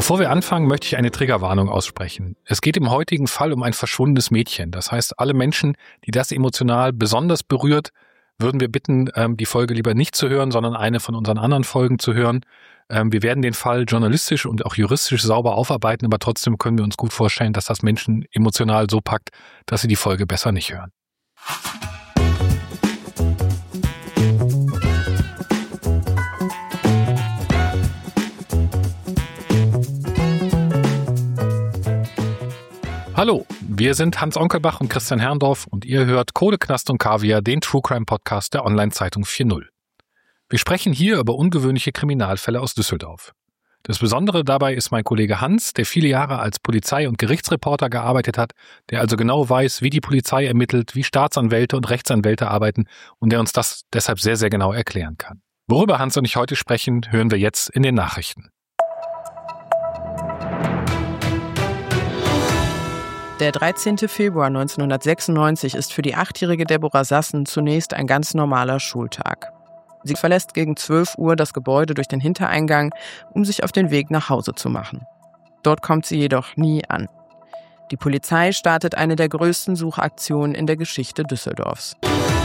Bevor wir anfangen, möchte ich eine Triggerwarnung aussprechen. Es geht im heutigen Fall um ein verschwundenes Mädchen. Das heißt, alle Menschen, die das emotional besonders berührt, würden wir bitten, die Folge lieber nicht zu hören, sondern eine von unseren anderen Folgen zu hören. Wir werden den Fall journalistisch und auch juristisch sauber aufarbeiten, aber trotzdem können wir uns gut vorstellen, dass das Menschen emotional so packt, dass sie die Folge besser nicht hören. Hallo, wir sind Hans Onkelbach und Christian Herrndorf und ihr hört Kohle, Knast und Kaviar, den True Crime Podcast der Online-Zeitung 4.0. Wir sprechen hier über ungewöhnliche Kriminalfälle aus Düsseldorf. Das Besondere dabei ist mein Kollege Hans, der viele Jahre als Polizei- und Gerichtsreporter gearbeitet hat, der also genau weiß, wie die Polizei ermittelt, wie Staatsanwälte und Rechtsanwälte arbeiten und der uns das deshalb sehr, sehr genau erklären kann. Worüber Hans und ich heute sprechen, hören wir jetzt in den Nachrichten. Der 13. Februar 1996 ist für die 8-jährige Deborah Sassen zunächst ein ganz normaler Schultag. Sie verlässt gegen 12 Uhr das Gebäude durch den Hintereingang, um sich auf den Weg nach Hause zu machen. Dort kommt sie jedoch nie an. Die Polizei startet eine der größten Suchaktionen in der Geschichte Düsseldorfs.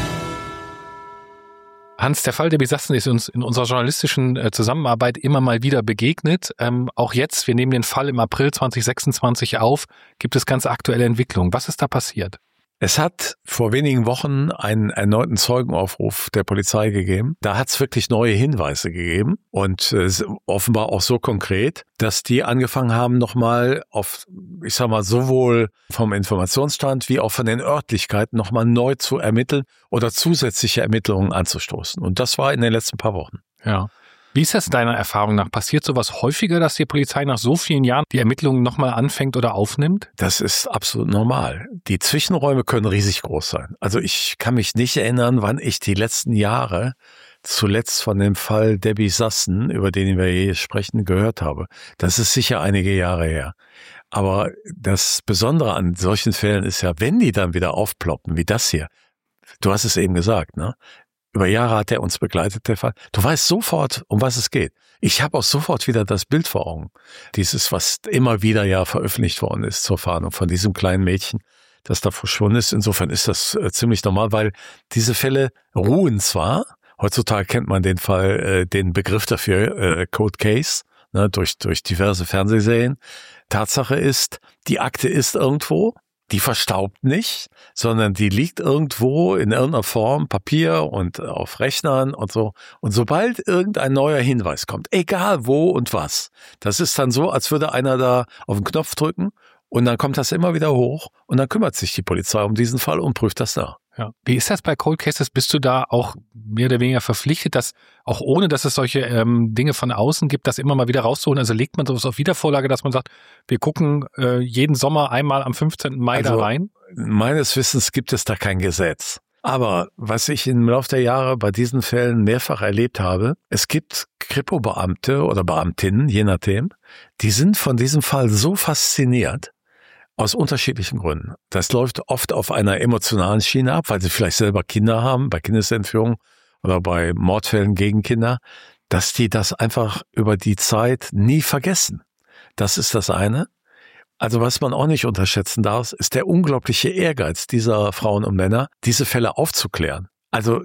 Hans, der Fall Debbie Sassen ist uns in unserer journalistischen Zusammenarbeit immer mal wieder begegnet. Auch jetzt, wir nehmen den Fall im April 2026 auf, gibt es ganz aktuelle Entwicklungen. Was ist da passiert? Es hat vor wenigen Wochen einen erneuten Zeugenaufruf der Polizei gegeben. Da hat es wirklich neue Hinweise gegeben und offenbar auch so konkret, dass die angefangen haben, nochmal auf, ich sag mal, sowohl vom Informationsstand wie auch von den Örtlichkeiten nochmal neu zu ermitteln oder zusätzliche Ermittlungen anzustoßen. Und das war in den letzten paar Wochen. Ja. Wie ist das deiner Erfahrung nach? Passiert sowas häufiger, dass die Polizei nach so vielen Jahren die Ermittlungen nochmal anfängt oder aufnimmt? Das ist absolut normal. Die Zwischenräume können riesig groß sein. Also ich kann mich nicht erinnern, wann ich die letzten Jahre zuletzt von dem Fall Debbie Sassen, über den wir hier sprechen, gehört habe. Das ist sicher einige Jahre her. Aber das Besondere an solchen Fällen ist ja, wenn die dann wieder aufploppen, wie das hier. Du hast es eben gesagt, ne? Über Jahre hat er uns begleitet, der Fall. Du weißt sofort, um was es geht. Ich habe auch sofort wieder das Bild vor Augen. Dieses, was immer wieder ja veröffentlicht worden ist zur Fahndung von diesem kleinen Mädchen, das da verschwunden ist. Insofern ist das ziemlich normal, weil diese Fälle ruhen zwar. Heutzutage kennt man den Fall, den Begriff dafür, Cold Case, ne, durch diverse Fernsehserien. Tatsache ist, die Akte ist irgendwo. Die verstaubt nicht, sondern die liegt irgendwo in irgendeiner Form, Papier und auf Rechnern und so. Und sobald irgendein neuer Hinweis kommt, egal wo und was, das ist dann so, als würde einer da auf den Knopf drücken und dann kommt das immer wieder hoch und dann kümmert sich die Polizei um diesen Fall und prüft das nach. Ja. Wie ist das bei Cold Cases? Bist du da auch mehr oder weniger verpflichtet, dass auch ohne, dass es solche Dinge von außen gibt, das immer mal wieder rauszuholen? Also legt man sowas auf Wiedervorlage, dass man sagt, wir gucken jeden Sommer einmal am 15. Mai da rein? Meines Wissens gibt es da kein Gesetz. Aber was ich im Laufe der Jahre bei diesen Fällen mehrfach erlebt habe, es gibt Kripo-Beamte oder Beamtinnen, je nachdem, die sind von diesem Fall so fasziniert, aus unterschiedlichen Gründen. Das läuft oft auf einer emotionalen Schiene ab, weil sie vielleicht selber Kinder haben, bei Kindesentführung oder bei Mordfällen gegen Kinder, dass die das einfach über die Zeit nie vergessen. Das ist das eine. Also was man auch nicht unterschätzen darf, ist der unglaubliche Ehrgeiz dieser Frauen und Männer, diese Fälle aufzuklären. Also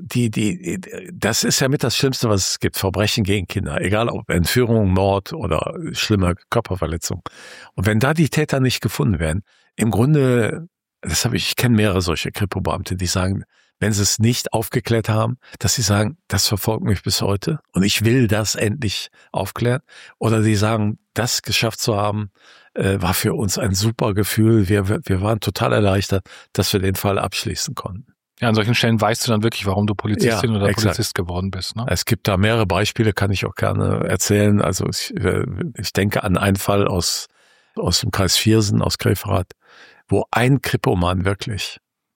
das ist ja mit das Schlimmste, was es gibt, Verbrechen gegen Kinder, egal ob Entführung, Mord oder schlimme Körperverletzung. Und wenn da die Täter nicht gefunden werden, im Grunde, ich kenne mehrere solche Kripo-Beamte, die sagen, wenn sie es nicht aufgeklärt haben, dass sie sagen, das verfolgt mich bis heute und ich will das endlich aufklären. Oder die sagen, das geschafft zu haben, war für uns ein super Gefühl. Wir waren total erleichtert, dass wir den Fall abschließen konnten. Ja, an solchen Stellen weißt du dann wirklich, warum du Polizistin oder exakt. Polizist geworden bist. Ne? Es gibt da mehrere Beispiele, kann ich auch gerne erzählen. Also ich denke an einen Fall aus dem Kreis Viersen, aus Grefrath, wo ein Kripoman wirklich,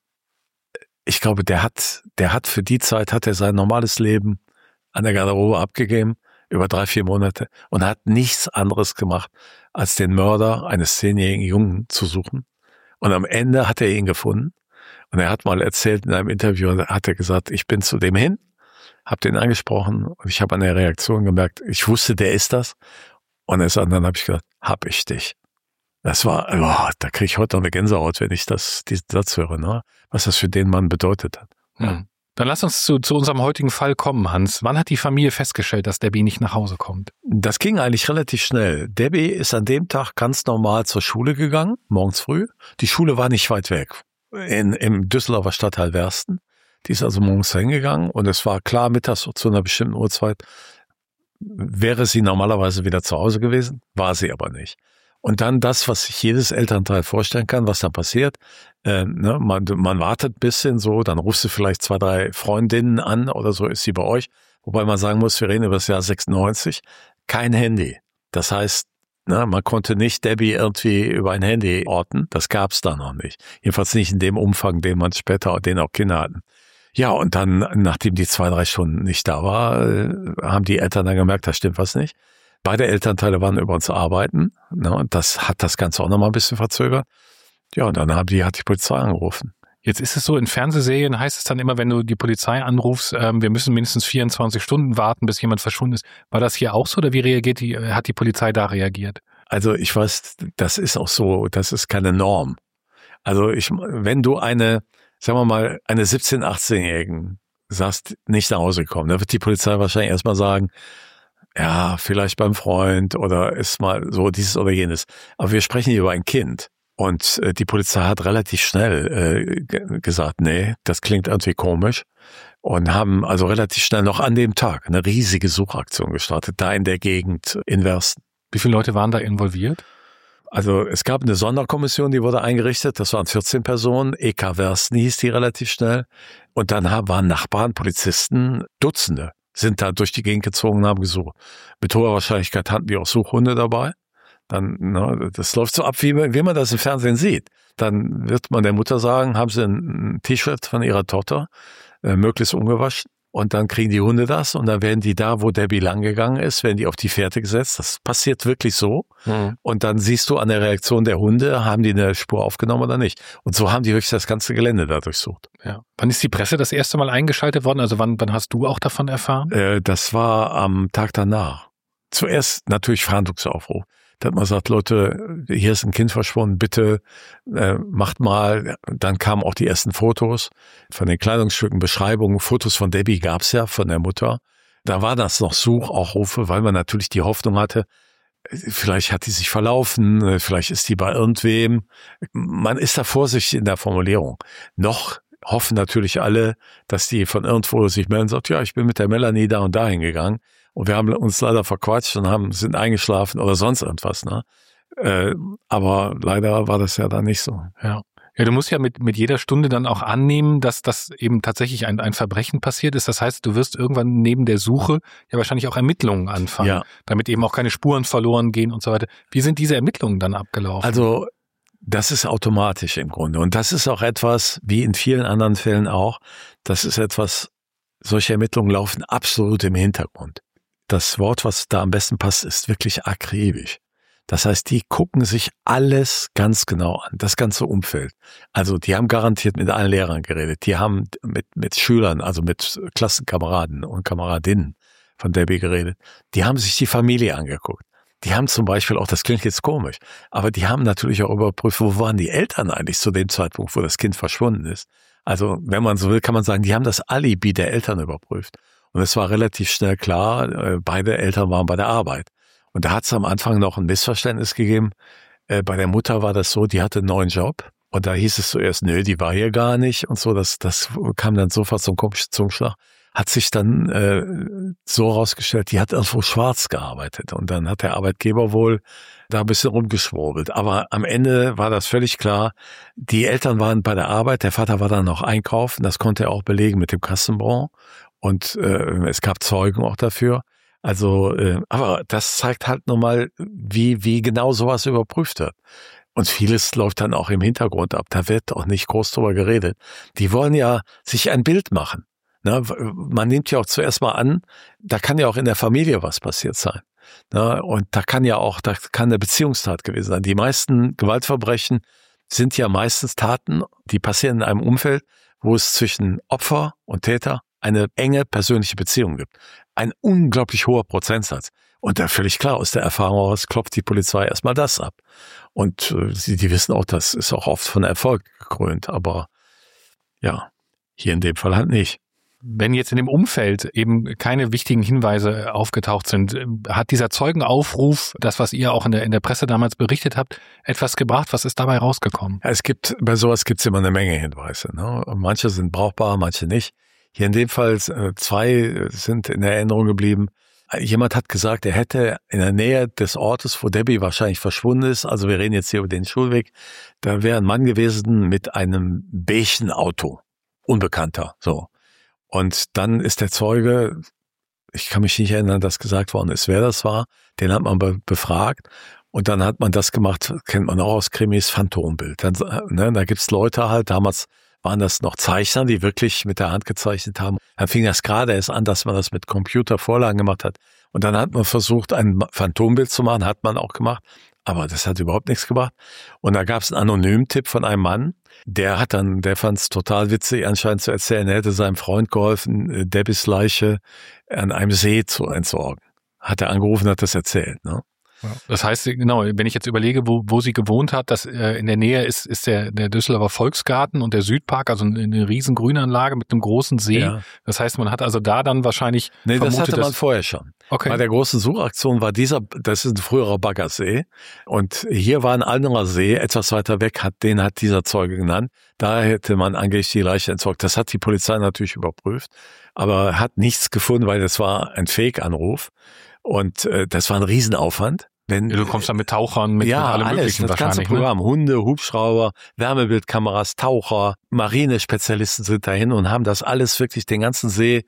ich glaube, der hat für die Zeit, hat er sein normales Leben an der Garderobe abgegeben, über 3-4 Monate, und hat nichts anderes gemacht, als den Mörder eines 10-jährigen Jungen zu suchen. Und am Ende hat er ihn gefunden. Und er hat mal erzählt in einem Interview, hat er gesagt, ich bin zu dem hin, habe den angesprochen und ich habe an der Reaktion gemerkt, ich wusste, der ist das. Und dann habe ich gedacht, hab ich dich. Das war, da kriege ich heute noch eine Gänsehaut, wenn ich diesen Satz höre, ne? Was das für den Mann bedeutet hat. Hm. Dann lass uns zu unserem heutigen Fall kommen, Hans. Wann hat die Familie festgestellt, dass Debbie nicht nach Hause kommt? Das ging eigentlich relativ schnell. Debbie ist an dem Tag ganz normal zur Schule gegangen, morgens früh. Die Schule war nicht weit weg, im Düsseldorfer Stadtteil Wersten. Die ist also morgens hingegangen und es war klar, mittags zu einer bestimmten Uhrzeit wäre sie normalerweise wieder zu Hause gewesen, war sie aber nicht. Und dann das, was sich jedes Elternteil vorstellen kann, was da passiert. Man wartet ein bisschen so, dann rufst du vielleicht 2, 3 Freundinnen an oder so ist sie bei euch. Wobei man sagen muss, wir reden über das Jahr 96, kein Handy. Das heißt, man konnte nicht Debbie irgendwie über ein Handy orten. Das gab's da noch nicht. Jedenfalls nicht in dem Umfang, den man später, den auch Kinder hatten. Ja, und dann, nachdem die 2, 3 Stunden nicht da war, haben die Eltern dann gemerkt, da stimmt was nicht. Beide Elternteile waren über uns arbeiten, und das hat das Ganze auch nochmal ein bisschen verzögert. Ja, und dann hat die Polizei angerufen. Jetzt ist es so, in Fernsehserien heißt es dann immer, wenn du die Polizei anrufst, wir müssen mindestens 24 Stunden warten, bis jemand verschwunden ist. War das hier auch so oder wie hat die Polizei da reagiert? Also ich weiß, das ist auch so, das ist keine Norm. Also wenn du eine 17-, 18-Jährigen sagst, nicht nach Hause gekommen, dann wird die Polizei wahrscheinlich erstmal sagen, ja, vielleicht beim Freund oder ist mal so dieses oder jenes. Aber wir sprechen hier über ein Kind. Und die Polizei hat relativ schnell gesagt, nee, das klingt irgendwie komisch. Und haben also relativ schnell noch an dem Tag eine riesige Suchaktion gestartet, da in der Gegend in Wersten. Wie viele Leute waren da involviert? Also es gab eine Sonderkommission, die wurde eingerichtet. Das waren 14 Personen. EK Wersten hieß die relativ schnell. Und dann waren Nachbarn, Polizisten, Dutzende, sind da durch die Gegend gezogen und haben gesucht. Mit hoher Wahrscheinlichkeit hatten die auch Suchhunde dabei. Dann, das läuft so ab, wie man das im Fernsehen sieht. Dann wird man der Mutter sagen, haben Sie ein T-Shirt von Ihrer Tochter, möglichst ungewaschen. Und dann kriegen die Hunde das und dann werden die da, wo Debbie lang gegangen ist, werden die auf die Fährte gesetzt. Das passiert wirklich so. Mhm. Und dann siehst du an der Reaktion der Hunde, haben die eine Spur aufgenommen oder nicht. Und so haben die wirklich das ganze Gelände da durchsucht. Ja. Wann ist die Presse das erste Mal eingeschaltet worden? Also wann hast du auch davon erfahren? Das war am Tag danach. Zuerst natürlich Fahndungsaufruf. Da hat man gesagt, Leute, hier ist ein Kind verschwunden, bitte macht mal. Dann kamen auch die ersten Fotos von den Kleidungsstücken, Beschreibungen. Fotos von Debbie gab's ja, von der Mutter. Da war das noch Suchaufrufe, weil man natürlich die Hoffnung hatte, vielleicht hat die sich verlaufen, vielleicht ist die bei irgendwem. Man ist da vorsichtig in der Formulierung. Noch hoffen natürlich alle, dass die von irgendwo sich melden und sagt, ja, ich bin mit der Melanie da und dahin gegangen. Und wir haben uns leider verquatscht und sind eingeschlafen oder sonst irgendwas, ne? Aber leider war das ja dann nicht so. Ja. Ja, du musst ja mit jeder Stunde dann auch annehmen, dass das eben tatsächlich ein Verbrechen passiert ist. Das heißt, du wirst irgendwann neben der Suche ja wahrscheinlich auch Ermittlungen anfangen, ja, damit eben auch keine Spuren verloren gehen und so weiter. Wie sind diese Ermittlungen dann abgelaufen? Also, das ist automatisch im Grunde. Und das ist auch etwas, wie in vielen anderen Fällen auch, solche Ermittlungen laufen absolut im Hintergrund. Das Wort, was da am besten passt, ist wirklich akribisch. Das heißt, die gucken sich alles ganz genau an, das ganze Umfeld. Also die haben garantiert mit allen Lehrern geredet, die haben mit Schülern, also mit Klassenkameraden und Kameradinnen von Debbie geredet. Die haben sich die Familie angeguckt. Die haben zum Beispiel auch, das klingt jetzt komisch, aber die haben natürlich auch überprüft, wo waren die Eltern eigentlich zu dem Zeitpunkt, wo das Kind verschwunden ist. Also wenn man so will, kann man sagen, die haben das Alibi der Eltern überprüft. Und es war relativ schnell klar, beide Eltern waren bei der Arbeit. Und da hat es am Anfang noch ein Missverständnis gegeben. Bei der Mutter war das so, die hatte einen neuen Job. Und da hieß es zuerst, nö, die war hier gar nicht. Und so, das kam dann sofort so ein komischer Zungenschlag. Hat sich dann so rausgestellt, die hat irgendwo schwarz gearbeitet. Und dann hat der Arbeitgeber wohl da ein bisschen rumgeschwurbelt. Aber am Ende war das völlig klar, die Eltern waren bei der Arbeit, der Vater war dann noch einkaufen, das konnte er auch belegen mit dem Kassenbon. Und es gab Zeugen auch dafür. Also, aber das zeigt halt nochmal, wie genau sowas überprüft wird. Und vieles läuft dann auch im Hintergrund ab. Da wird auch nicht groß drüber geredet. Die wollen ja sich ein Bild machen. Ne? Man nimmt ja auch zuerst mal an, da kann ja auch in der Familie was passiert sein. Ne? Und da kann eine Beziehungstat gewesen sein. Die meisten Gewaltverbrechen sind ja meistens Taten, die passieren in einem Umfeld, wo es zwischen Opfer und Täter eine enge persönliche Beziehung gibt. Ein unglaublich hoher Prozentsatz. Und da völlig klar, aus der Erfahrung heraus klopft die Polizei erstmal das ab. Und die wissen auch, das ist auch oft von Erfolg gekrönt. Aber ja, hier in dem Fall halt nicht. Wenn jetzt in dem Umfeld eben keine wichtigen Hinweise aufgetaucht sind, hat dieser Zeugenaufruf, das, was ihr auch in der Presse damals berichtet habt, etwas gebracht? Was ist dabei rausgekommen? Ja, bei sowas gibt's immer eine Menge Hinweise. Ne? Manche sind brauchbar, manche nicht. Hier in dem Fall 2 sind in Erinnerung geblieben. Jemand hat gesagt, er hätte in der Nähe des Ortes, wo Debbie wahrscheinlich verschwunden ist, also wir reden jetzt hier über den Schulweg, da wäre ein Mann gewesen mit einem beigen Auto. Unbekannter, so. Und dann ist der Zeuge, ich kann mich nicht erinnern, dass gesagt worden ist, wer das war, den hat man befragt und dann hat man das gemacht, kennt man auch aus Krimis, Phantombild. Dann, da gibt's Leute halt, damals waren das noch Zeichner, die wirklich mit der Hand gezeichnet haben. Dann fing das gerade erst an, dass man das mit Computervorlagen gemacht hat. Und dann hat man versucht, ein Phantombild zu machen, hat man auch gemacht. Aber das hat überhaupt nichts gebracht. Und da gab es einen anonymen Tipp von einem Mann, der fand es total witzig, anscheinend zu erzählen, er hätte seinem Freund geholfen, Debbies Leiche an einem See zu entsorgen. Hat er angerufen, hat das erzählt, ne? Das heißt, genau, wenn ich jetzt überlege, wo sie gewohnt hat, dass in der Nähe ist der Düsseldorfer Volksgarten und der Südpark, also eine riesen Grünanlage mit einem großen See. Ja. Das heißt, man hat also da dann wahrscheinlich das hatte man vorher schon. Okay. Bei der großen Suchaktion war das ist ein früherer Baggersee und hier war ein anderer See, etwas weiter weg, den hat dieser Zeuge genannt. Da hätte man angeblich die Leiche entsorgt. Das hat die Polizei natürlich überprüft, aber hat nichts gefunden, weil das war ein Fake-Anruf. Und das war ein Riesenaufwand. Du kommst dann mit Tauchern, mit allem Möglichen das ganze Programm. Ne? Hunde, Hubschrauber, Wärmebildkameras, Taucher, Marinespezialisten sind dahin und haben das alles wirklich den ganzen See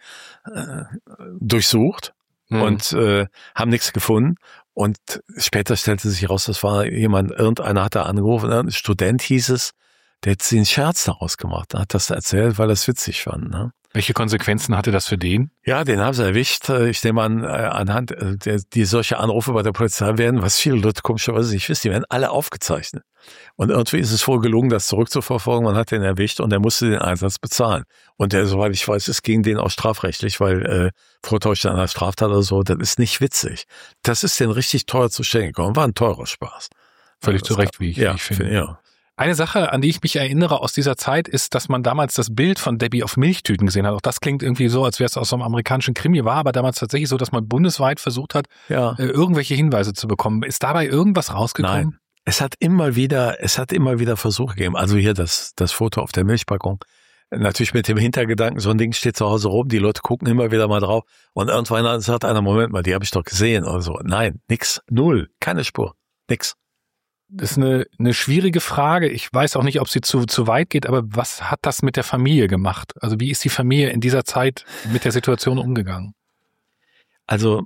durchsucht und haben nichts gefunden. Und später stellte sich heraus, das war irgendeiner hat da angerufen, ein Student hieß es, der hat sich einen Scherz daraus gemacht, hat das erzählt, weil er es witzig fand, ne? Welche Konsequenzen hatte das für den? Ja, den haben sie erwischt. Ich nehme an, anhand, die solche Anrufe bei der Polizei werden, was viele Leute komischerweise nicht wissen, die werden alle aufgezeichnet. Und irgendwie ist es wohl gelungen, das zurückzuverfolgen. Man hat den erwischt und er musste den Einsatz bezahlen. Und der, soweit ich weiß, es ging den auch strafrechtlich, weil Vortäuschen einer Straftat oder so, das ist nicht witzig. Das ist denen richtig teuer zu stehen gekommen. War ein teurer Spaß. Völlig zu Recht, wie ich finde. Ja. Eine Sache, an die ich mich erinnere aus dieser Zeit, ist, dass man damals das Bild von Debbie auf Milchtüten gesehen hat. Auch das klingt irgendwie so, als wäre es aus so einem amerikanischen Krimi, war aber damals tatsächlich so, dass man bundesweit versucht hat, irgendwelche Hinweise zu bekommen. Ist dabei irgendwas rausgekommen? Nein. Es hat immer wieder Versuche gegeben. Also hier das Foto auf der Milchpackung. Natürlich mit dem Hintergedanken, so ein Ding steht zu Hause rum, die Leute gucken immer wieder mal drauf und irgendwann sagt einer, Moment mal, die habe ich doch gesehen oder so. Nein, nix, null, keine Spur, nix. Das ist eine schwierige Frage. Ich weiß auch nicht, ob sie zu weit geht, aber was hat das mit der Familie gemacht? Also wie ist die Familie in dieser Zeit mit der Situation umgegangen? Also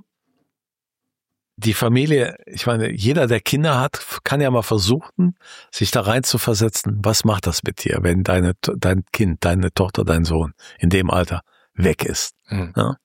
die Familie, ich meine, jeder, der Kinder hat, kann ja mal versuchen, sich da rein zu versetzen. Was macht das mit dir, wenn dein Kind, deine Tochter, dein Sohn in dem Alter weg ist? Mhm. Ja?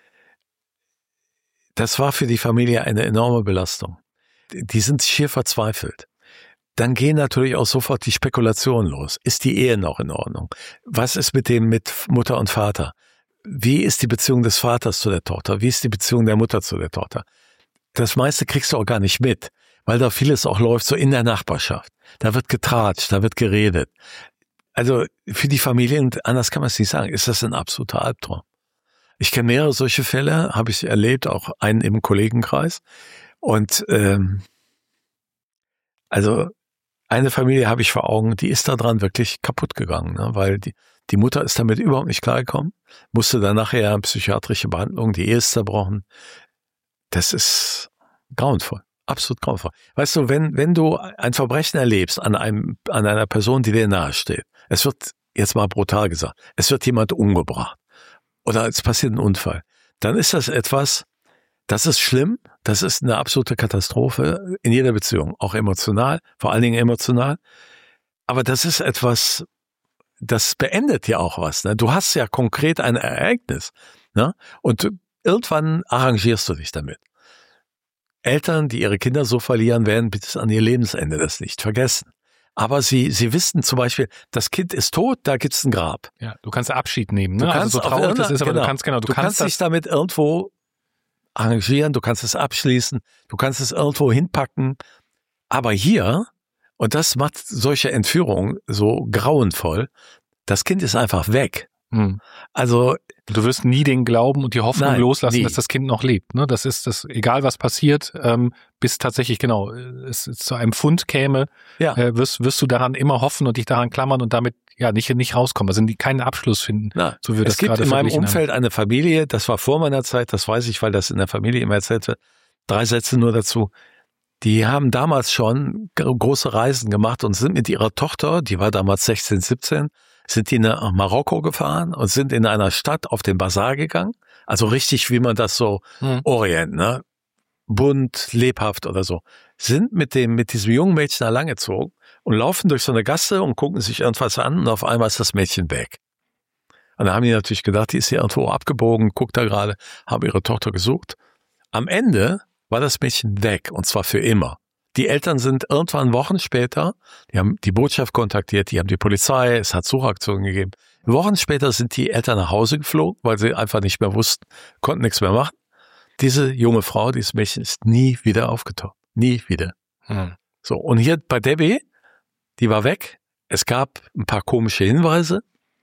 Das war für die Familie eine enorme Belastung. Die sind schier verzweifelt. Dann gehen natürlich auch sofort die Spekulationen los. Ist die Ehe noch in Ordnung? Was ist mit Mutter und Vater? Wie ist die Beziehung des Vaters zu der Tochter? Wie ist die Beziehung der Mutter zu der Tochter? Das meiste kriegst du auch gar nicht mit, weil da vieles auch läuft so in der Nachbarschaft. Da wird getratscht, da wird geredet. Also für die Familien, anders kann man es nicht sagen, ist das ein absoluter Albtraum. Ich kenne mehrere solche Fälle, habe ich erlebt, auch einen im Kollegenkreis. Und also eine Familie habe ich vor Augen, die ist daran wirklich kaputt gegangen, ne? Weil die Mutter ist damit überhaupt nicht klargekommen, musste dann nachher psychiatrische Behandlung, die Ehe ist zerbrochen. Das ist grauenvoll, absolut grauenvoll. Weißt du, wenn du ein Verbrechen erlebst an einer Person, die dir nahe steht, es wird, jetzt mal brutal gesagt, es wird jemand umgebracht oder es passiert ein Unfall, dann ist das etwas, das ist schlimm, das ist eine absolute Katastrophe in jeder Beziehung, auch emotional, vor allen Dingen emotional. Aber das ist etwas, das beendet ja auch was. Ne? Du hast ja konkret ein Ereignis, ne? Und irgendwann arrangierst du dich damit. Eltern, die ihre Kinder so verlieren, werden bis an ihr Lebensende das nicht vergessen. Aber sie wissen zum Beispiel, das Kind ist tot, da gibt's ein Grab. Ja, du kannst Abschied nehmen, ne? Also so traurig das ist, aber du kannst dich damit irgendwo arrangieren, du kannst es abschließen, du kannst es irgendwo hinpacken. Aber hier, und das macht solche Entführungen so grauenvoll, das Kind ist einfach weg. Also du wirst nie den Glauben und die Hoffnung loslassen, nie. dass das Kind noch lebt. Ne? Das ist das, egal was passiert, bis tatsächlich es zu einem Fund käme, wirst du daran immer hoffen und dich daran klammern und damit nicht rauskommen, also keinen Abschluss finden. So wie das gerade in meinem Umfeld eine Familie, das war vor meiner Zeit, das weiß ich, weil das in der Familie immer erzählt wird, 3 Sätze nur dazu. Die haben damals schon große Reisen gemacht und sind mit ihrer Tochter, die war damals 16, 17, sind die nach Marokko gefahren und sind in einer Stadt auf den Bazar gegangen. Also richtig, wie man das so Orient, ne? Bunt, lebhaft oder so. Sind mit diesem jungen Mädchen da langgezogen und laufen durch so eine Gasse und gucken sich irgendwas an und auf einmal ist das Mädchen weg. Und da haben die natürlich gedacht, die ist hier irgendwo abgebogen, guckt da gerade, haben ihre Tochter gesucht. Am Ende war das Mädchen weg und zwar für immer. Die Eltern sind irgendwann Wochen später, die haben die Botschaft kontaktiert, die haben die Polizei, es hat Suchaktionen gegeben. Wochen später sind die Eltern nach Hause geflogen, weil sie einfach nicht mehr wussten, konnten nichts mehr machen. Diese junge Frau, dieses Mädchen ist nie wieder aufgetaucht. Nie wieder. So, und hier bei Debbie, die war weg. Es gab ein paar komische Hinweise,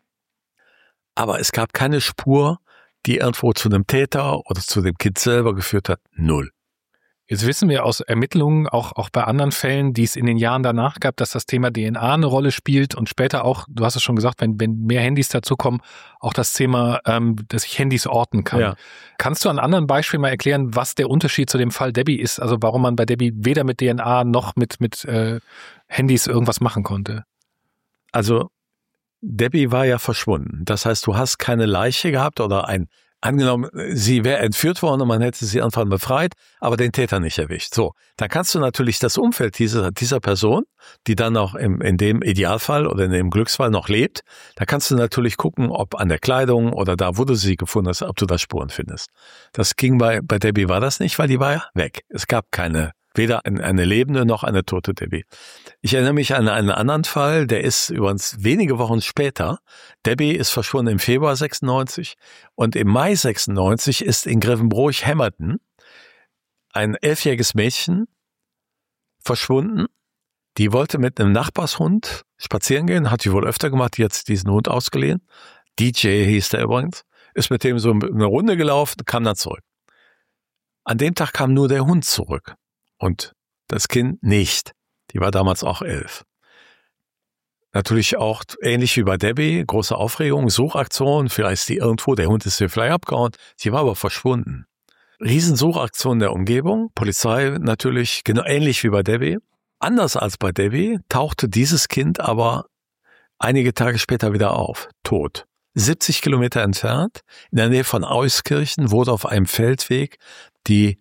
aber es gab keine Spur, die irgendwo zu einem Täter oder zu dem Kind selber geführt hat. 0. Jetzt wissen wir aus Ermittlungen, auch bei anderen Fällen, die es in den Jahren danach gab, dass das Thema DNA eine Rolle spielt und später auch, du hast es schon gesagt, wenn mehr Handys dazukommen, auch das Thema, dass ich Handys orten kann. Ja. Kannst du an anderen Beispielen mal erklären, was der Unterschied zu dem Fall Debbie ist? Also warum man bei Debbie weder mit DNA noch mit Handys irgendwas machen konnte? Also Debbie war ja verschwunden. Das heißt, du hast keine Leiche gehabt oder angenommen, sie wäre entführt worden und man hätte sie irgendwann befreit, aber den Täter nicht erwischt. So, dann kannst du natürlich das Umfeld dieser Person, die dann auch in dem Idealfall oder in dem Glücksfall noch lebt, da kannst du natürlich gucken, ob an der Kleidung oder da, wo du sie gefunden hast, ob du da Spuren findest. Das ging bei Debbie war das nicht, weil die war ja weg. Es gab weder eine lebende noch eine tote Debbie. Ich erinnere mich an einen anderen Fall, der ist übrigens wenige Wochen später. Debbie ist verschwunden im Februar 96 und im Mai 96 ist in Grevenbroich-Hemmerden ein 11-jähriges Mädchen verschwunden. Die wollte mit einem Nachbarshund spazieren gehen, hat sie wohl öfter gemacht, die hat diesen Hund ausgeliehen. DJ hieß der übrigens, ist mit dem so eine Runde gelaufen, kam dann zurück. An dem Tag kam nur der Hund zurück. Und das Kind nicht. Die war damals auch 11. Natürlich auch ähnlich wie bei Debbie, große Aufregung, Suchaktion, vielleicht ist die irgendwo, der Hund ist hier vielleicht abgehauen, sie war aber verschwunden. Riesensuchaktion der Umgebung, Polizei natürlich, genau ähnlich wie bei Debbie. Anders als bei Debbie tauchte dieses Kind aber einige Tage später wieder auf, tot. 70 Kilometer entfernt, in der Nähe von Euskirchen, wurde auf einem Feldweg die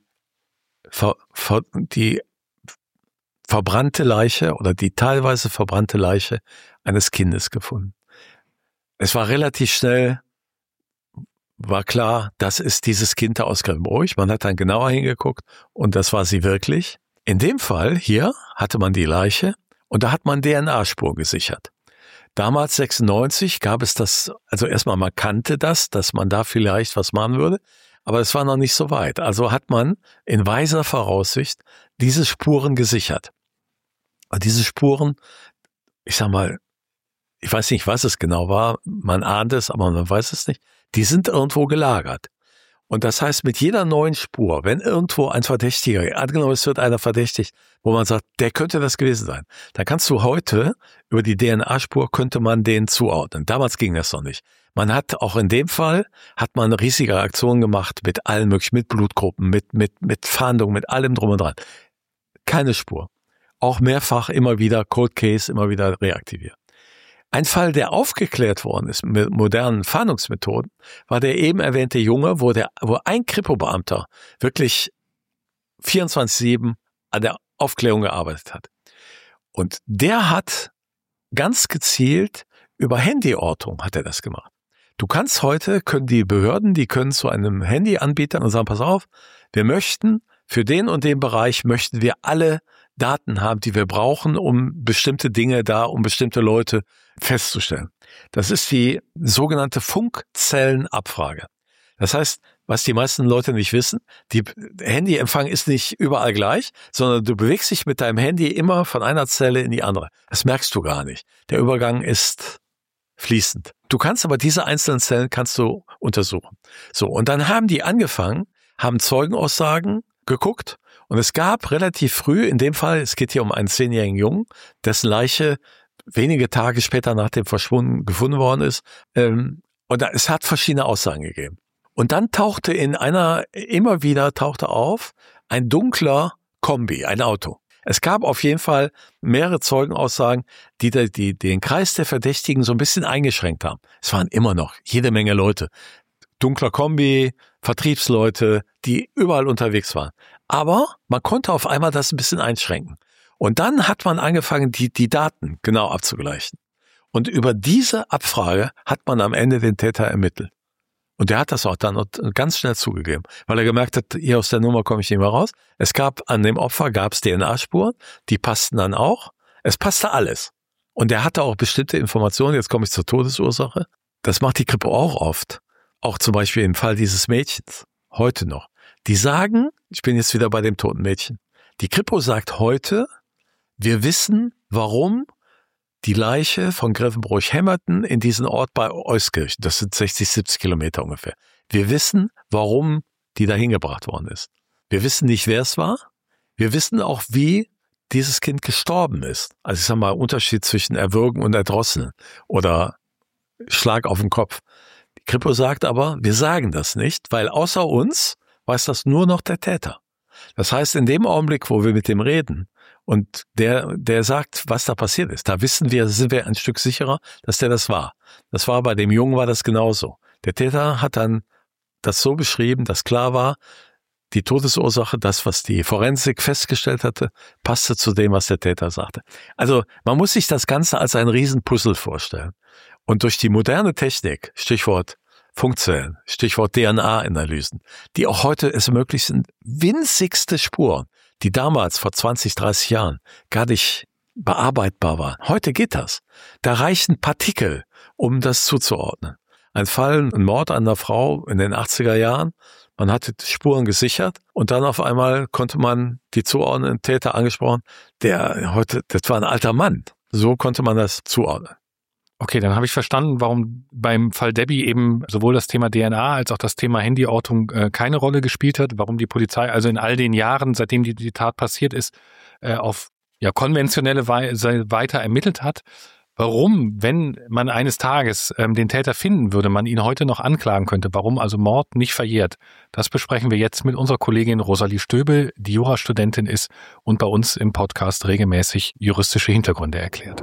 verbrannte Leiche oder die teilweise verbrannte Leiche eines Kindes gefunden. Es war relativ schnell, war klar, das ist dieses Kind aus Grevenbroich. Man hat dann genauer hingeguckt und das war sie wirklich. In dem Fall hier hatte man die Leiche und da hat man DNA-Spur gesichert. Damals 96 gab es das, also erstmal man kannte das, dass man da vielleicht was machen würde. Aber es war noch nicht so weit. Also hat man in weiser Voraussicht diese Spuren gesichert. Und diese Spuren, ich sag mal, ich weiß nicht, was es genau war, man ahnt es, aber man weiß es nicht, die sind irgendwo gelagert. Und das heißt, mit jeder neuen Spur, wenn irgendwo ein Verdächtiger, angenommen es wird einer verdächtigt, wo man sagt, der könnte das gewesen sein, dann kannst du heute über die DNA-Spur könnte man den zuordnen. Damals ging das noch nicht. Man hat auch in dem Fall, hat man eine riesige Aktion gemacht mit allen möglichen, mit Blutgruppen, mit Fahndung, mit allem drum und dran. Keine Spur. Auch mehrfach immer wieder Cold Case, immer wieder reaktiviert. Ein Fall, der aufgeklärt worden ist mit modernen Fahndungsmethoden, war der eben erwähnte Junge, wo ein Kripo-Beamter wirklich 24/7 an der Aufklärung gearbeitet hat. Und der hat ganz gezielt über Handyortung hat er das gemacht. Du kannst heute, können die Behörden, die können zu einem Handyanbieter und sagen, pass auf, wir möchten für den und den Bereich möchten wir alle Daten haben, die wir brauchen, um bestimmte Dinge um bestimmte Leute festzustellen. Das ist die sogenannte Funkzellenabfrage. Das heißt, was die meisten Leute nicht wissen. Die Handyempfang ist nicht überall gleich, sondern du bewegst dich mit deinem Handy immer von einer Zelle in die andere. Das merkst du gar nicht. Der Übergang ist fließend. Du kannst aber diese einzelnen Zellen kannst du untersuchen. So, und dann haben die angefangen, haben Zeugenaussagen geguckt und es gab relativ früh, in dem Fall, es geht hier um einen 10-jährigen Jungen, dessen Leiche wenige Tage später nach dem Verschwunden gefunden worden ist. Und es hat verschiedene Aussagen gegeben. Und dann tauchte immer wieder auf ein dunkler Kombi, ein Auto. Es gab auf jeden Fall mehrere Zeugenaussagen, die den Kreis der Verdächtigen so ein bisschen eingeschränkt haben. Es waren immer noch jede Menge Leute. Dunkler Kombi, Vertriebsleute, die überall unterwegs waren. Aber man konnte auf einmal das ein bisschen einschränken. Und dann hat man angefangen, die Daten genau abzugleichen. Und über diese Abfrage hat man am Ende den Täter ermittelt. Und der hat das auch dann ganz schnell zugegeben, weil er gemerkt hat, hier aus der Nummer komme ich nicht mehr raus. An dem Opfer gab es DNA-Spuren, die passten dann auch. Es passte alles. Und er hatte auch bestimmte Informationen, jetzt komme ich zur Todesursache. Das macht die Kripo auch oft. Auch zum Beispiel im Fall dieses Mädchens, heute noch. Die sagen, ich bin jetzt wieder bei dem toten Mädchen, die Kripo sagt heute, wir wissen, warum die Leiche von Grevenbroich-Hemmerten in diesen Ort bei Euskirchen, das sind 60, 70 Kilometer ungefähr. Wir wissen, warum die da hingebracht worden ist. Wir wissen nicht, wer es war. Wir wissen auch, wie dieses Kind gestorben ist. Also ich sag mal, Unterschied zwischen Erwürgen und Erdrosseln oder Schlag auf den Kopf. Die Kripo sagt aber, wir sagen das nicht, weil außer uns weiß das nur noch der Täter. Das heißt, in dem Augenblick, wo wir mit dem reden und der sagt, was da passiert ist, da sind wir ein Stück sicherer, dass der das war. Das war bei dem Jungen war das genauso. Der Täter hat dann das so beschrieben, dass klar war, die Todesursache, das, was die Forensik festgestellt hatte, passte zu dem, was der Täter sagte. Also man muss sich das Ganze als ein Riesenpuzzle vorstellen. Und durch die moderne Technik, Stichwort Funkzellen, Stichwort DNA-Analysen, die auch heute es möglich sind, winzigste Spuren, die damals vor 20, 30 Jahren gar nicht bearbeitbar waren. Heute geht das. Da reichen Partikel, um das zuzuordnen. Ein Fall, ein Mord an einer Frau in den 80er Jahren, man hatte Spuren gesichert und dann auf einmal konnte man die zuordnen, Täter angesprochen, das war ein alter Mann. So konnte man das zuordnen. Okay, dann habe ich verstanden, warum beim Fall Debbie eben sowohl das Thema DNA als auch das Thema Handyortung keine Rolle gespielt hat, warum die Polizei also in all den Jahren, seitdem die Tat passiert ist, auf konventionelle Weise weiter ermittelt hat. Warum, wenn man eines Tages den Täter finden würde, man ihn heute noch anklagen könnte, warum also Mord nicht verjährt, das besprechen wir jetzt mit unserer Kollegin Rosalie Stöbel, die Jurastudentin ist und bei uns im Podcast regelmäßig juristische Hintergründe erklärt.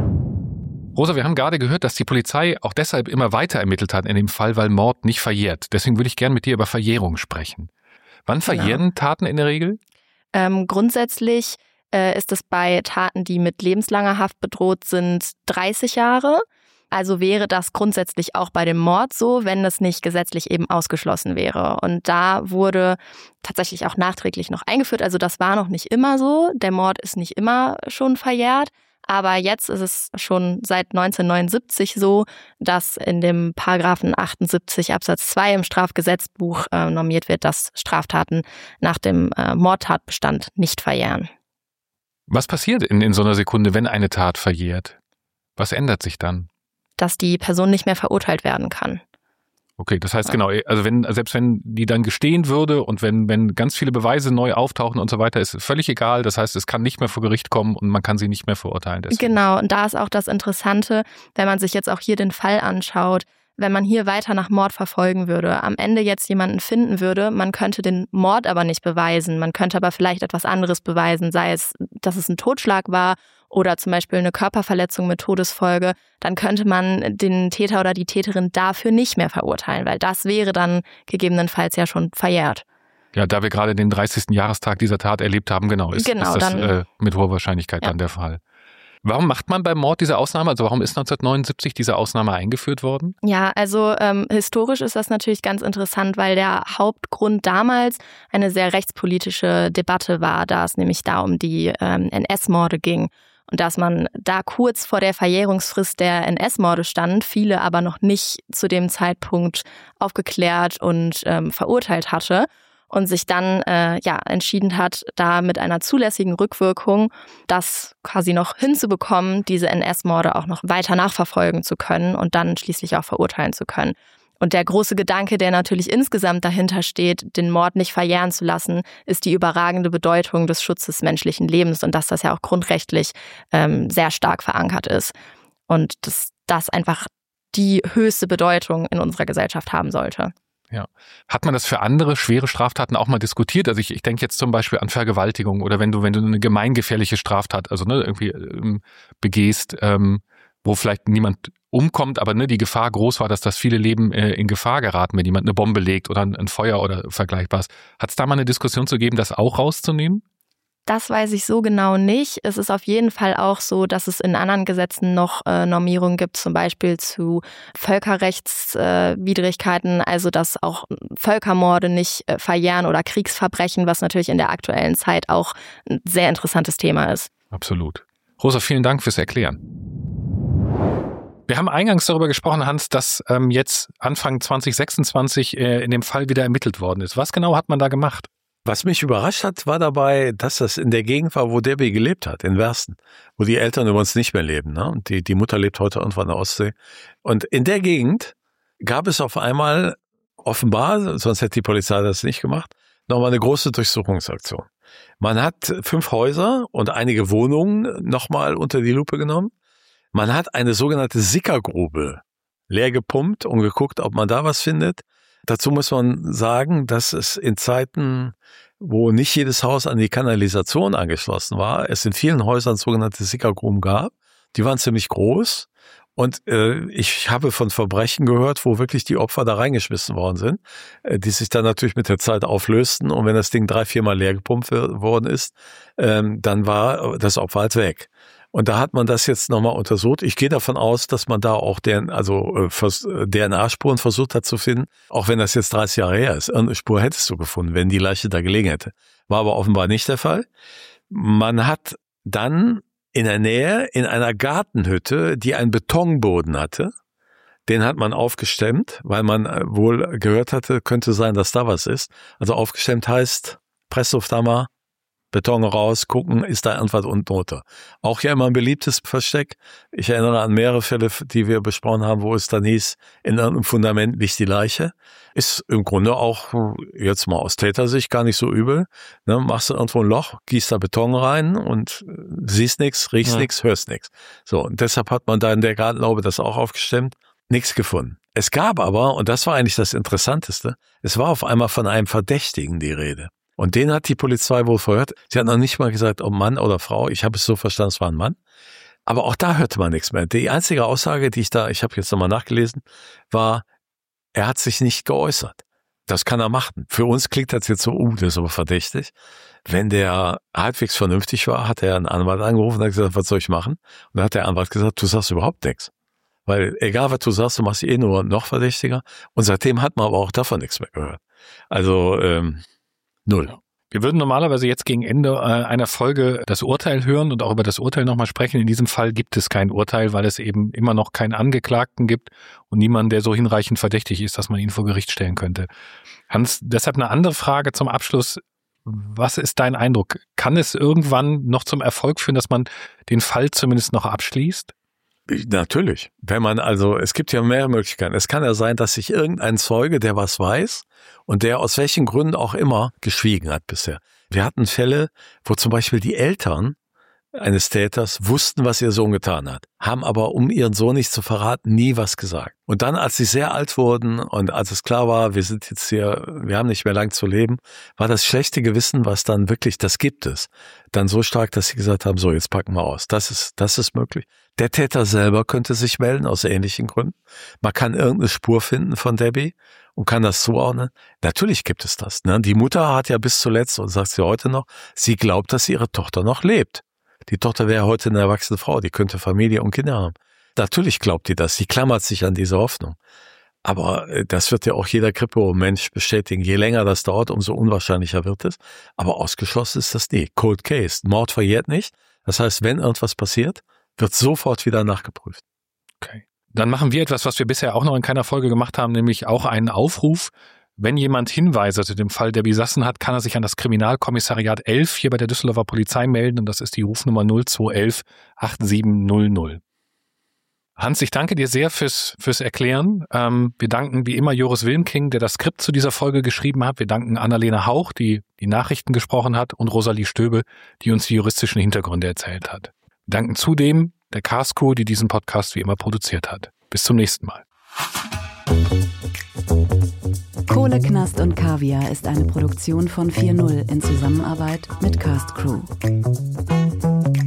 Rosa, wir haben gerade gehört, dass die Polizei auch deshalb immer weiter ermittelt hat in dem Fall, weil Mord nicht verjährt. Deswegen würde ich gerne mit dir über Verjährung sprechen. Wann verjähren Taten in der Regel? Grundsätzlich ist es bei Taten, die mit lebenslanger Haft bedroht sind, 30 Jahre. Also wäre das grundsätzlich auch bei dem Mord so, wenn das nicht gesetzlich eben ausgeschlossen wäre. Und da wurde tatsächlich auch nachträglich noch eingeführt. Also das war noch nicht immer so. Der Mord ist nicht immer schon verjährt. Aber jetzt ist es schon seit 1979 so, dass in dem Paragraphen 78 Absatz 2 im Strafgesetzbuch normiert wird, dass Straftaten nach dem Mordtatbestand nicht verjähren. Was passiert in so einer Sekunde, wenn eine Tat verjährt? Was ändert sich dann? Dass die Person nicht mehr verurteilt werden kann. Okay, das heißt genau, also selbst wenn die dann gestehen würde und wenn ganz viele Beweise neu auftauchen und so weiter, ist völlig egal. Das heißt, es kann nicht mehr vor Gericht kommen und man kann sie nicht mehr verurteilen. Deswegen. Genau, und da ist auch das Interessante, wenn man sich jetzt auch hier den Fall anschaut, wenn man hier weiter nach Mord verfolgen würde, am Ende jetzt jemanden finden würde, man könnte den Mord aber nicht beweisen, man könnte aber vielleicht etwas anderes beweisen, sei es, dass es ein Totschlag war oder zum Beispiel eine Körperverletzung mit Todesfolge, dann könnte man den Täter oder die Täterin dafür nicht mehr verurteilen, weil das wäre dann gegebenenfalls ja schon verjährt. Ja, da wir gerade den 30. Jahrestag dieser Tat erlebt haben, ist das dann, mit hoher Wahrscheinlichkeit dann der Fall. Warum macht man beim Mord diese Ausnahme? Also warum ist 1979 diese Ausnahme eingeführt worden? Ja, also historisch ist das natürlich ganz interessant, weil der Hauptgrund damals eine sehr rechtspolitische Debatte war, da es nämlich da um die NS-Morde ging. und dass man da kurz vor der Verjährungsfrist der NS-Morde stand, viele aber noch nicht zu dem Zeitpunkt aufgeklärt und verurteilt hatte und sich dann entschieden hat, da mit einer zulässigen Rückwirkung das quasi noch hinzubekommen, diese NS-Morde auch noch weiter nachverfolgen zu können und dann schließlich auch verurteilen zu können. Und der große Gedanke, der natürlich insgesamt dahinter steht, den Mord nicht verjähren zu lassen, ist die überragende Bedeutung des Schutzes menschlichen Lebens und dass das ja auch grundrechtlich sehr stark verankert ist. Und dass das einfach die höchste Bedeutung in unserer Gesellschaft haben sollte. Ja. Hat man das für andere schwere Straftaten auch mal diskutiert? Also ich denke jetzt zum Beispiel an Vergewaltigung oder wenn du eine gemeingefährliche Straftat, also irgendwie begehst, wo vielleicht niemand umkommt, aber die Gefahr groß war, dass viele Leben in Gefahr geraten, wenn jemand eine Bombe legt oder ein Feuer oder Vergleichbares. Hat es da mal eine Diskussion zu geben, das auch rauszunehmen? Das weiß ich so genau nicht. Es ist auf jeden Fall auch so, dass es in anderen Gesetzen noch Normierungen gibt, zum Beispiel zu Völkerrechtswidrigkeiten, also dass auch Völkermorde nicht verjähren oder Kriegsverbrechen, was natürlich in der aktuellen Zeit auch ein sehr interessantes Thema ist. Absolut. Rosa, vielen Dank fürs Erklären. Wir haben eingangs darüber gesprochen, Hans, dass jetzt Anfang 2026 in dem Fall wieder ermittelt worden ist. Was genau hat man da gemacht? Was mich überrascht hat, war dabei, dass das in der Gegend war, wo Debbie gelebt hat, in Wersten, wo die Eltern übrigens nicht mehr leben. Ne? Und die Mutter lebt heute irgendwo an der Ostsee. Und in der Gegend gab es auf einmal offenbar, sonst hätte die Polizei das nicht gemacht, nochmal eine große Durchsuchungsaktion. Man hat 5 Häuser und einige Wohnungen nochmal unter die Lupe genommen. Man hat eine sogenannte Sickergrube leer gepumpt und geguckt, ob man da was findet. Dazu muss man sagen, dass es in Zeiten, wo nicht jedes Haus an die Kanalisation angeschlossen war, es in vielen Häusern sogenannte Sickergruben gab. Die waren ziemlich groß und ich habe von Verbrechen gehört, wo wirklich die Opfer da reingeschmissen worden sind, die sich dann natürlich mit der Zeit auflösten und wenn das Ding 3-4 Mal leer gepumpt worden ist, dann war das Opfer halt weg. Und da hat man das jetzt nochmal untersucht. Ich gehe davon aus, dass man da auch DNA-Spuren versucht hat zu finden, auch wenn das jetzt 30 Jahre her ist. Irgendeine Spur hättest du gefunden, wenn die Leiche da gelegen hätte. War aber offenbar nicht der Fall. Man hat dann in der Nähe in einer Gartenhütte, die einen Betonboden hatte, den hat man aufgestemmt, weil man wohl gehört hatte, könnte sein, dass da was ist. Also aufgestemmt heißt, Presslufthammer, Beton raus, gucken, ist da irgendwas unten drunter. Auch ja immer ein beliebtes Versteck. Ich erinnere an mehrere Fälle, die wir besprochen haben, wo es dann hieß, in irgendeinem Fundament liegt die Leiche. Ist im Grunde auch, jetzt mal aus Tätersicht, gar nicht so übel. Ne, machst du irgendwo ein Loch, gießt da Beton rein und siehst nichts, riechst nichts, hörst nichts. So, und deshalb hat man da in der Gartenlaube das auch aufgestemmt. Nichts gefunden. Es gab aber, und das war eigentlich das Interessanteste, es war auf einmal von einem Verdächtigen die Rede. Und den hat die Polizei wohl verhört. Sie hat noch nicht mal gesagt, ob Mann oder Frau. Ich habe es so verstanden, es war ein Mann. Aber auch da hörte man nichts mehr. Die einzige Aussage, die ich habe jetzt nochmal nachgelesen, war, er hat sich nicht geäußert. Das kann er machen. Für uns klingt das jetzt so, das ist aber verdächtig. Wenn der halbwegs vernünftig war, hat er einen Anwalt angerufen und hat gesagt, was soll ich machen? Und dann hat der Anwalt gesagt, du sagst überhaupt nichts. Weil egal, was du sagst, du machst nur noch verdächtiger. Und seitdem hat man aber auch davon nichts mehr gehört. Also, 0. Wir würden normalerweise jetzt gegen Ende einer Folge das Urteil hören und auch über das Urteil nochmal sprechen. In diesem Fall gibt es kein Urteil, weil es eben immer noch keinen Angeklagten gibt und niemanden, der so hinreichend verdächtig ist, dass man ihn vor Gericht stellen könnte. Hans, deshalb eine andere Frage zum Abschluss. Was ist dein Eindruck? Kann es irgendwann noch zum Erfolg führen, dass man den Fall zumindest noch abschließt? Natürlich. Es gibt ja mehrere Möglichkeiten. Es kann ja sein, dass sich irgendein Zeuge, der was weiß und der aus welchen Gründen auch immer geschwiegen hat bisher. Wir hatten Fälle, wo zum Beispiel die Eltern eines Täters wussten, was ihr Sohn getan hat, haben aber, um ihren Sohn nicht zu verraten, nie was gesagt. Und dann, als sie sehr alt wurden und als es klar war, wir sind jetzt hier, wir haben nicht mehr lang zu leben, war das schlechte Gewissen, was dann wirklich, das gibt es, dann so stark, dass sie gesagt haben, so, jetzt packen wir aus. Das ist möglich. Der Täter selber könnte sich melden, aus ähnlichen Gründen. Man kann irgendeine Spur finden von Debbie und kann das zuordnen. Natürlich gibt es das. Ne? Die Mutter hat ja bis zuletzt, und sagt sie heute noch, sie glaubt, dass ihre Tochter noch lebt. Die Tochter wäre heute eine erwachsene Frau, die könnte Familie und Kinder haben. Natürlich glaubt die das, sie klammert sich an diese Hoffnung. Aber das wird ja auch jeder Kripo-Mensch bestätigen. Je länger das dauert, umso unwahrscheinlicher wird es. Aber ausgeschlossen ist das nie. Cold Case. Mord verjährt nicht. Das heißt, wenn irgendwas passiert, wird sofort wieder nachgeprüft. Okay. Dann machen wir etwas, was wir bisher auch noch in keiner Folge gemacht haben, nämlich auch einen Aufruf. Wenn jemand Hinweise zu dem Fall Debbie Sassen hat, kann er sich an das Kriminalkommissariat 11 hier bei der Düsseldorfer Polizei melden. Und das ist die Rufnummer 0211 8700. Hans, ich danke dir sehr fürs Erklären. Wir danken wie immer Joris Wilmking, der das Skript zu dieser Folge geschrieben hat. Wir danken Annalena Hauch, die die Nachrichten gesprochen hat, und Rosalie Stöbe, die uns die juristischen Hintergründe erzählt hat. Wir danken zudem der Cast Crew, die diesen Podcast wie immer produziert hat. Bis zum nächsten Mal. Kohle, Knast und Kaviar ist eine Produktion von 4.0 in Zusammenarbeit mit Cast Crew.